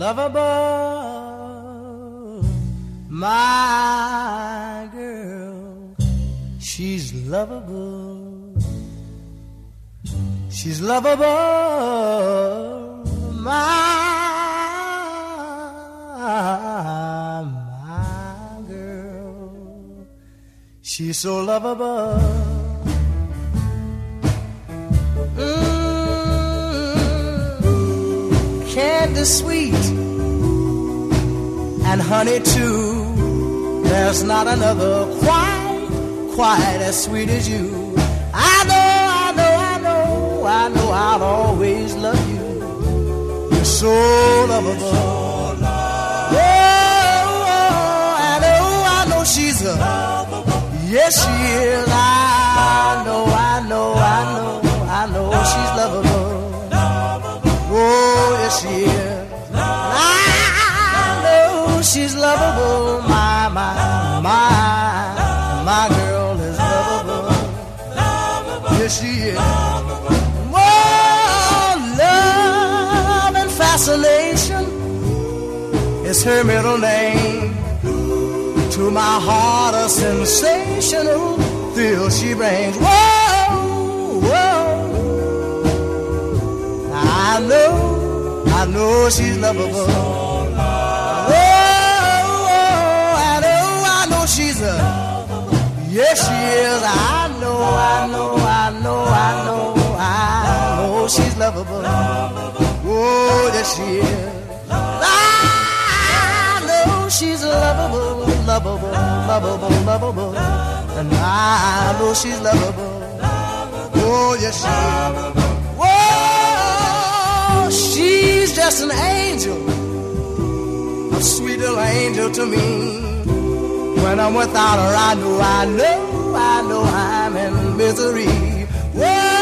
lovable. My girl, she's lovable. She's lovable. My girl, she's so lovable. Candy sweet and honey too. There's not another quite as sweet as you. I know I'll always love you. You're so lovable. Oh, I know she's a, yes she is. I know she's lovable. Oh, yes she is. I know she's lovable. My girl is lovable. Yes she is. Fascination is her middle name. To my heart a sensational thrill she brings. Whoa, whoa. I know she's lovable. Whoa, I know she's a, yes she is. I know she's lovable. Oh, yes she is. I know she's lovable. And I know she's lovable. Oh, yes she is. Whoa, she's just an angel, a sweet little angel to me. When I'm without her, I know I'm in misery. Whoa.